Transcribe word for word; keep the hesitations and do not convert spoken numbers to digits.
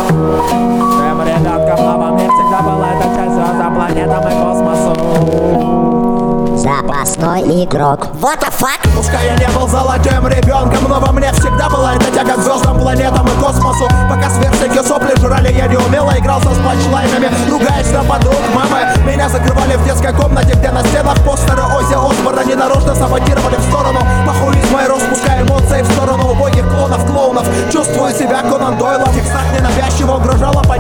Тем ребенком, но во мне всегда была эта часть звездам, планетам и космосу. Запасной игрок. What the fuck? Пускай я не был золотым ребенком, но во мне всегда была эта тяга к звездам, планетам и космосу. Пока сверстники сопли жрали, я неумело игрался с панчлайнами, ругаясь на подруг мамы. Меня закрывали в детской комнате, где на стенах постеры Оззи Осборна ненарочно саботировали в сторону. Похуизма и распуская эмоции в сторону убогих клонов клоунов. Чувствую себя Конан Дойлом, в текстах ненавязчиво угрожала